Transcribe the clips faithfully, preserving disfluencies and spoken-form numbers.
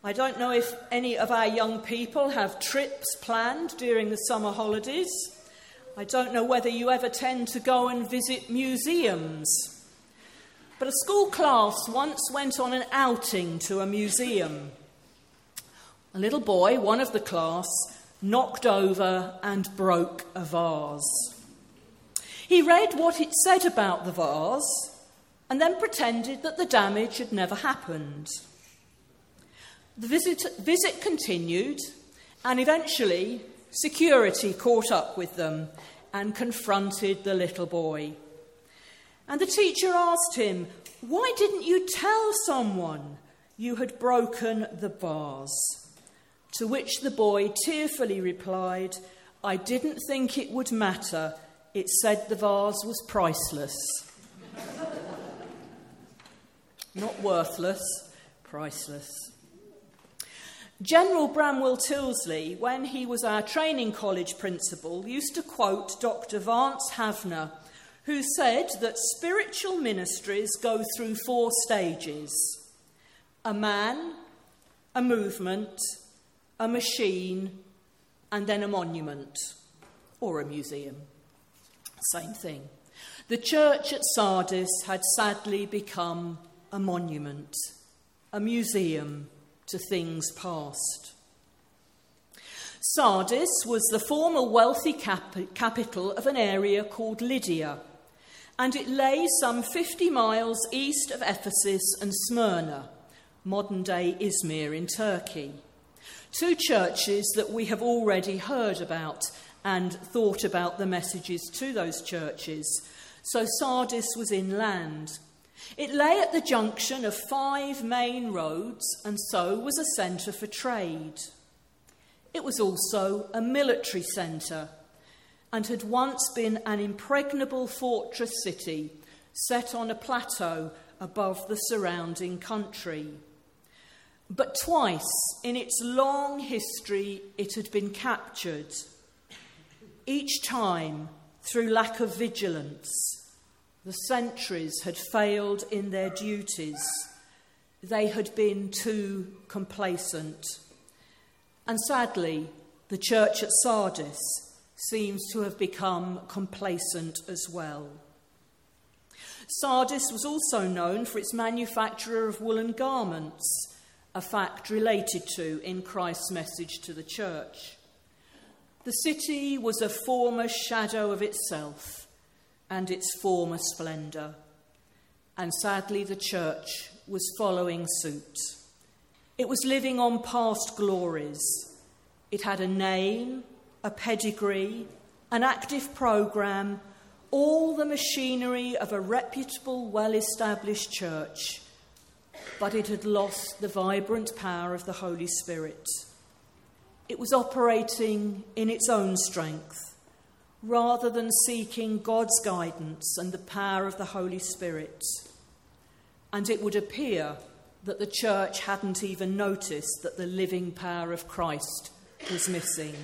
I don't know if any of our young people have trips planned during the summer holidays. I don't know whether you ever tend to go and visit museums. But a school class once went on an outing to a museum. A little boy, one of the class, knocked over and broke a vase. He read what it said about the vase and then pretended that the damage had never happened. The visit, visit continued, and eventually security caught up with them and confronted the little boy. And the teacher asked him, "Why didn't you tell someone you had broken the vase?" To which the boy tearfully replied, "I didn't think it would matter. It said the vase was priceless." Not worthless, priceless. General Bramwell Tyldesley, when he was our training college principal, used to quote Doctor Vance Havner, who said that spiritual ministries go through four stages: a man, a movement, a machine, and then a monument, or a museum. Same thing. The church at Sardis had sadly become a monument, a museum to things past. Sardis was the former wealthy cap- capital of an area called Lydia, and it lay some fifty miles east of Ephesus and Smyrna, modern-day Izmir in Turkey. Two churches that we have already heard about and thought about the messages to those churches. So Sardis was inland. It lay at the junction of five main roads and so was a centre for trade. It was also a military centre and had once been an impregnable fortress city set on a plateau above the surrounding country. But twice in its long history it had been captured, each time through lack of vigilance. The sentries had failed in their duties. They had been too complacent. And sadly, the church at Sardis seems to have become complacent as well. Sardis was also known for its manufacture of woolen garments, a fact related to in Christ's message to the church. The city was a former shadow of itself and its former splendour, and sadly the church was following suit. It was living on past glories. It had a name, a pedigree, an active programme, all the machinery of a reputable, well-established church, but it had lost the vibrant power of the Holy Spirit. It was operating in its own strength, rather than seeking God's guidance and the power of the Holy Spirit. And it would appear that the church hadn't even noticed that the living power of Christ was missing.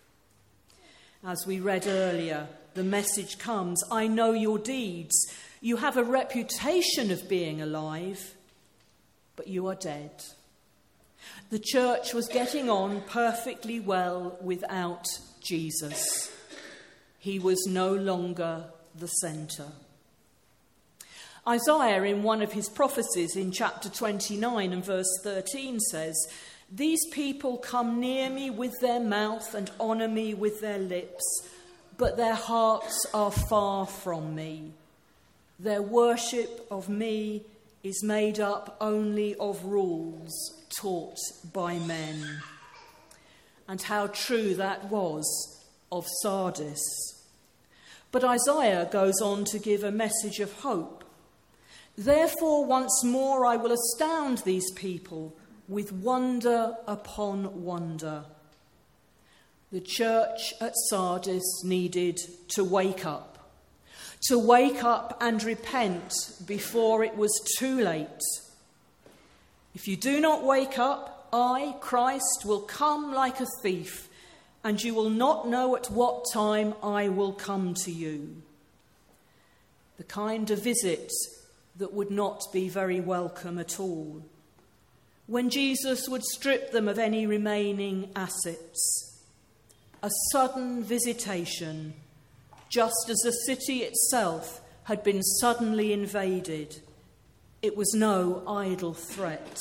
As we read earlier, the message comes, "I know your deeds. You have a reputation of being alive, but you are dead." The church was getting on perfectly well without Jesus. He was no longer the centre. Isaiah, in one of his prophecies in chapter twenty-nine and verse thirteen, says, "These people come near me with their mouth and honour me with their lips, but their hearts are far from me. Their worship of me is made up only of rules taught by men." And how true that was of Sardis. But Isaiah goes on to give a message of hope. "Therefore, once more I will astound these people with wonder upon wonder." The church at Sardis needed to wake up, to wake up and repent before it was too late. "If you do not wake up, I, Christ, will come like a thief, and you will not know at what time I will come to you." The kind of visit that would not be very welcome at all. when Jesus would strip them of any remaining assets. A sudden visitation, just as the city itself had been suddenly invaded. It was no idle threat.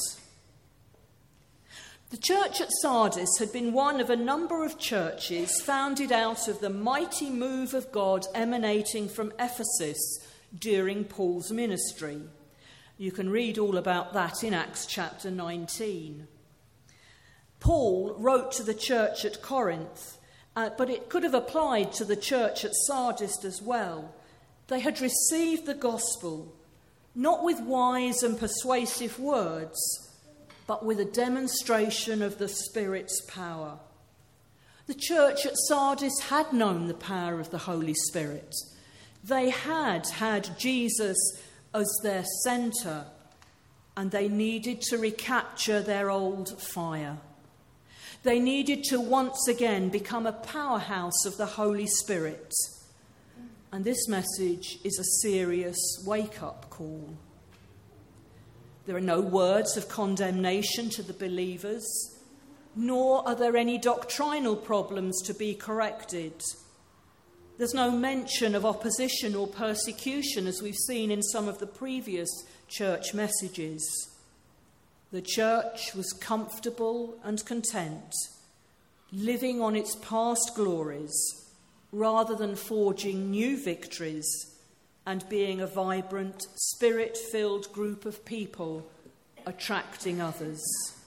The church at Sardis had been one of a number of churches founded out of the mighty move of God emanating from Ephesus during Paul's ministry. You can read all about that in Acts chapter nineteen. Paul wrote to the church at Corinth, uh, but it could have applied to the church at Sardis as well. They had received the gospel, not with wise and persuasive words, but with a demonstration of the Spirit's power. The church at Sardis had known the power of the Holy Spirit. They had had Jesus as their centre, and they needed to recapture their old fire. They needed to once again become a powerhouse of the Holy Spirit. And this message is a serious wake-up call. There are no words of condemnation to the believers, nor are there any doctrinal problems to be corrected. There's no mention of opposition or persecution, as we've seen in some of the previous church messages. The church was comfortable and content, living on its past glories, rather than forging new victories and being a vibrant, spirit-filled group of people attracting others.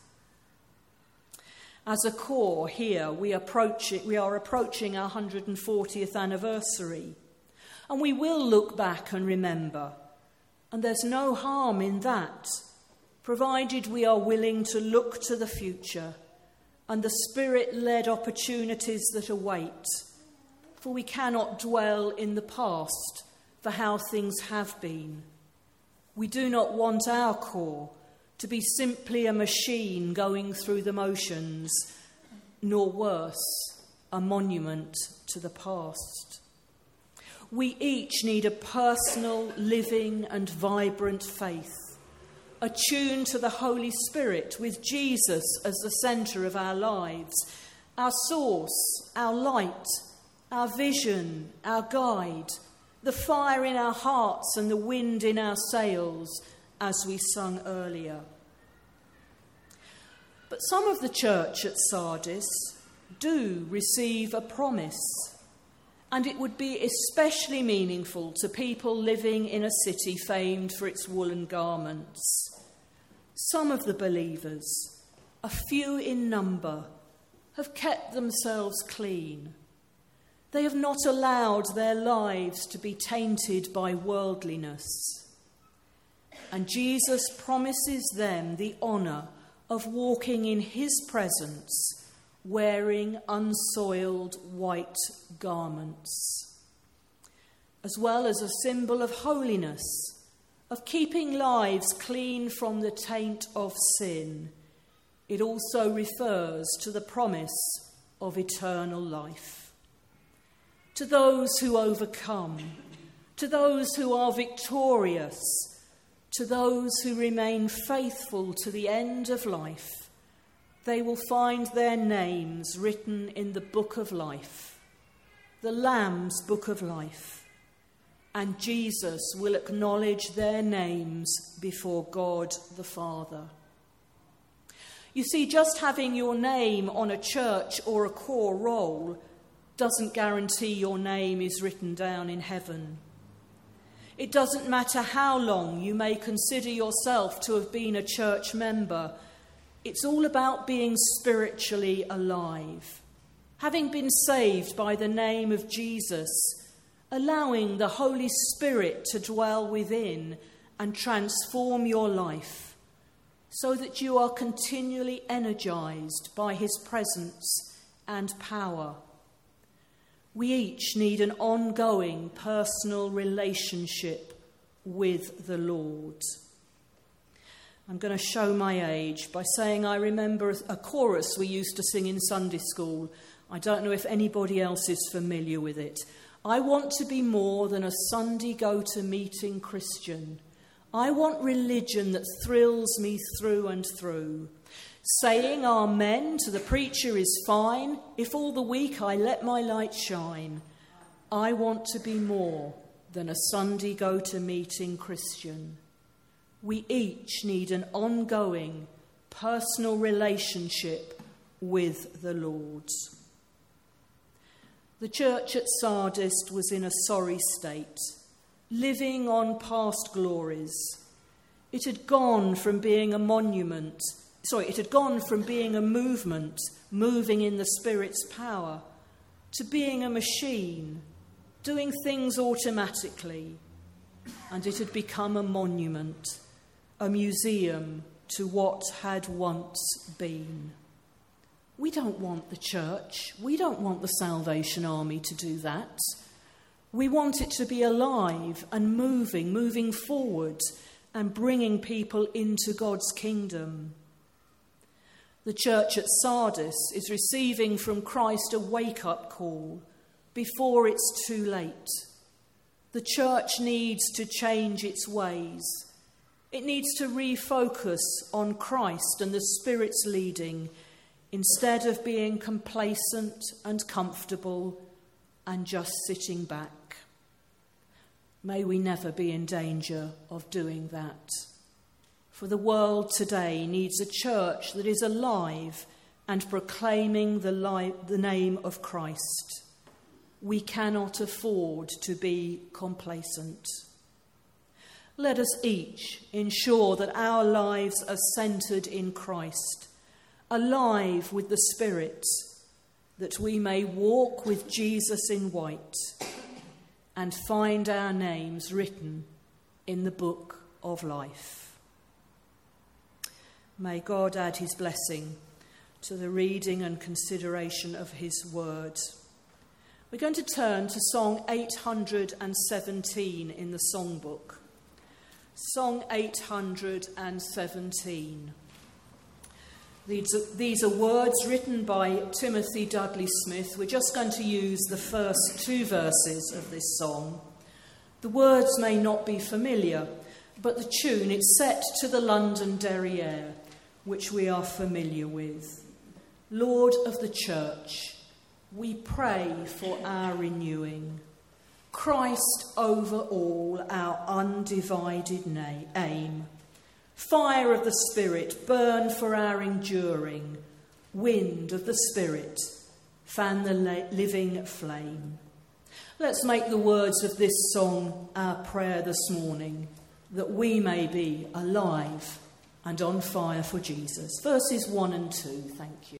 As a core here, we, approach it, we are approaching our one hundred fortieth anniversary, and we will look back and remember, and there's no harm in that, provided we are willing to look to the future and the Spirit-led opportunities that await, for we cannot dwell in the past for how things have been. We do not want our core to be simply a machine going through the motions, nor worse, a monument to the past. We each need a personal, living and vibrant faith, attuned to the Holy Spirit with Jesus as the centre of our lives, our source, our light, our vision, our guide, the fire in our hearts and the wind in our sails, as we sung earlier. But some of the church at Sardis do receive a promise, and it would be especially meaningful to people living in a city famed for its woolen garments. Some of the believers, a few in number, have kept themselves clean. They have not allowed their lives to be tainted by worldliness. And Jesus promises them the honour of walking in his presence, wearing unsoiled white garments, as well as a symbol of holiness, of keeping lives clean from the taint of sin. It also refers to the promise of eternal life. To those who overcome, to those who are victorious, to those who remain faithful to the end of life, they will find their names written in the book of life, the Lamb's book of life, and Jesus will acknowledge their names before God the Father. You see, just having your name on a church or a core roll doesn't guarantee your name is written down in heaven. It doesn't matter how long you may consider yourself to have been a church member. It's all about being spiritually alive. Having been saved by the name of Jesus, allowing the Holy Spirit to dwell within and transform your life so that you are continually energized by his presence and power. We each need an ongoing personal relationship with the Lord. I'm going to show my age by saying I remember a chorus we used to sing in Sunday school. I don't know if anybody else is familiar with it. I want to be more than a Sunday go-to-meeting Christian. I want religion that thrills me through and through. Saying amen to the preacher is fine, if all the week I let my light shine. I want to be more than a Sunday go-to-meeting Christian. We each need an ongoing, personal relationship with the Lord. The church at Sardis was in a sorry state, living on past glories. It had gone from being a monument, sorry, it had gone from being a movement, moving in the Spirit's power, to being a machine, doing things automatically. And it had become a monument, a museum to what had once been. We don't want the church, we don't want the Salvation Army to do that. We want it to be alive and moving, moving forward and bringing people into God's kingdom. The church at Sardis is receiving from Christ a wake-up call before it's too late. The church needs to change its ways. It needs to refocus on Christ and the Spirit's leading instead of being complacent and comfortable and just sitting back. May we never be in danger of doing that. For the world today needs a church that is alive and proclaiming the, li- the name of Christ. We cannot afford to be complacent. Let us each ensure that our lives are centred in Christ, alive with the Spirit, that we may walk with Jesus in white and find our names written in the book of life. May God add his blessing to the reading and consideration of his word. We're going to turn to Song eight hundred seventeen in the songbook. Song eight hundred seventeen. These are, these are words written by Timothy Dudley Smith. We're just going to use the first two verses of this song. The words may not be familiar, but the tune, it's set to the London Derriere, which we are familiar with. Lord of the Church, we pray for our renewing. Christ over all, our undivided na- aim. Fire of the Spirit, burn for our enduring. Wind of the Spirit, fan the la- living flame. Let's make the words of this song our prayer this morning, that we may be alive and on fire for Jesus. Verses one and two, thank you.